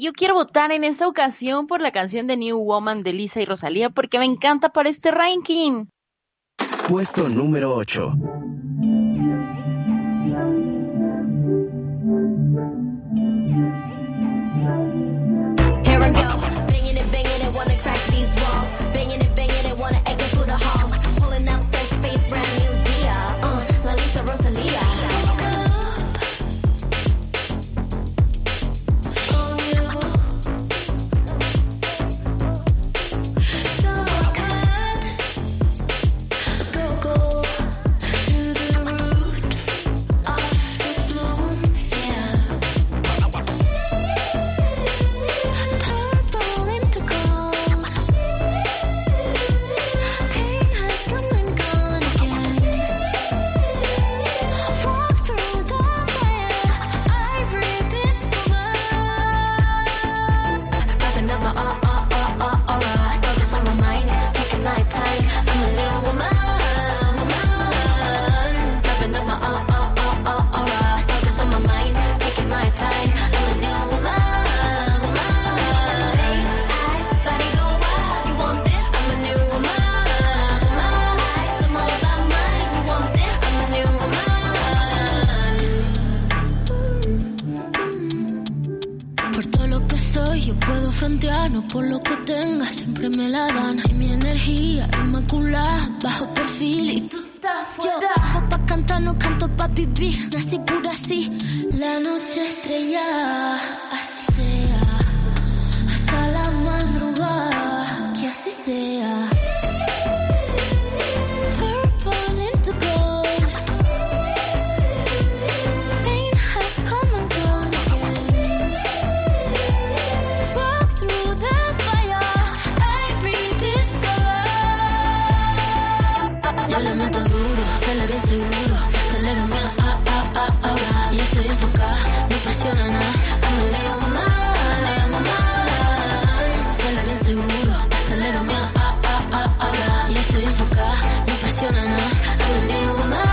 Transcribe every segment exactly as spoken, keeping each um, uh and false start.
Yo quiero votar en esta ocasión por la canción de New Woman de Lisa y Rosalía porque me encanta para este ranking. Puesto número ocho. Here I go, banging it, banging it, wanna crack these walls. Banging it, banging it, wanna echo through the halls. Pulling up fresh face, brand new Dia. Uh, La Lisa Rosalía. No por lo que tenga, siempre me la dan. Y mi energía inmaculada, bajo perfil y tú estás fuera. Yo, pa' cantar, no canto pa' vivir. Nací pura así, la noche estrellada. Así sea, hasta la madrugada. Que así sea. Purple into gold. Pain has come and gone again. Walk through the fire, I rediscover. Yo le meto duro, dale bien seguro. Acelero mi ah, ah, ah, ahora. Y estoy enfocada, no presiona nada. I'm a little woman, little woman. Dale bien seguro, acelero mi ah, ah, ah, ahora. Y estoy enfocada, no presiona nada. I'm a little woman.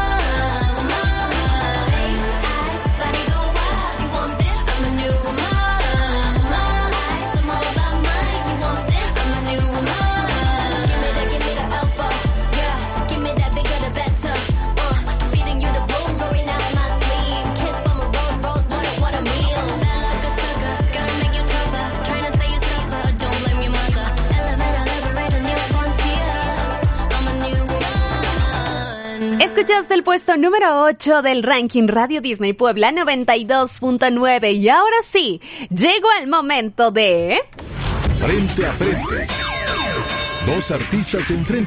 Escuchaste el puesto número ocho del ranking Radio Disney Puebla noventa y dos punto nueve y ahora sí, llegó el momento de... Frente a frente. Dos artistas se enfrentan